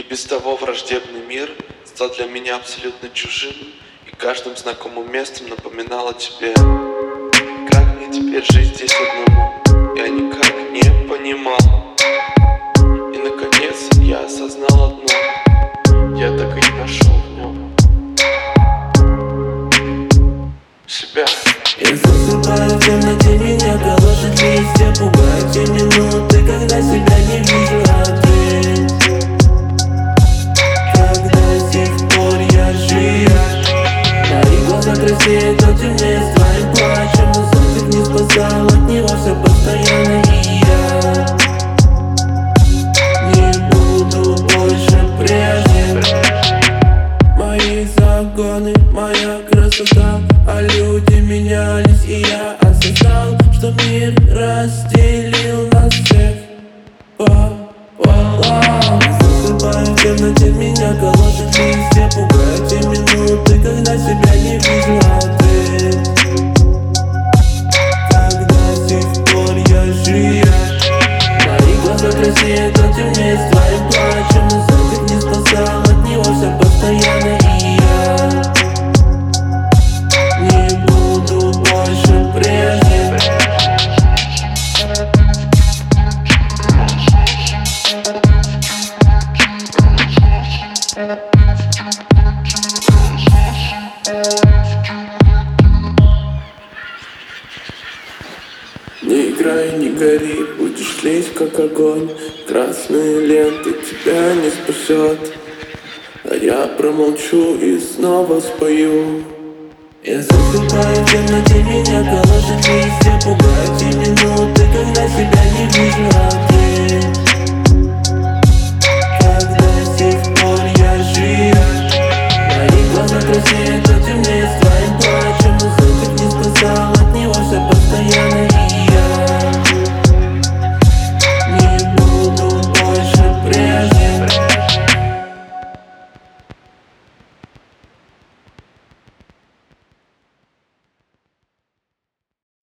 без того враждебный мир стал для меня абсолютно чужим, и каждым знакомым местом напоминал о тебе. Как мне теперь жить здесь одному? Я никак не понимал. И наконец я осознал одно: я так и не нашел в нем себя. Я засыпаю в темноте, меня колышет листья, пугают те минуты, когда себя не вижу ответ. Когда до сих пор я жив, мои глаза краснеют, но темнее с твоим плачем, но солнце не спасал, от него все постоянно, и я не буду больше прежним. Мои загоны, моя красота, а люди менялись, и я осознал, что мир разделил нас всех пополам. Засыпаю в темноте, меня колышет листья, пугают те минуты, когда себя не вижу ответ. Когда до сих пор я жив, мои глаза краснеют, но темнее с твоим плачем, но солнце не спасал, от него все постоянно, и я не буду больше прежним. Не играй, не гори, будешь тлеть как огонь. Красные ленты тебя не спасет, а я промолчу и снова спою. Я засыпаю в темноте, меня колышет листья, пугают те минуты, когда себя не вижу ответ.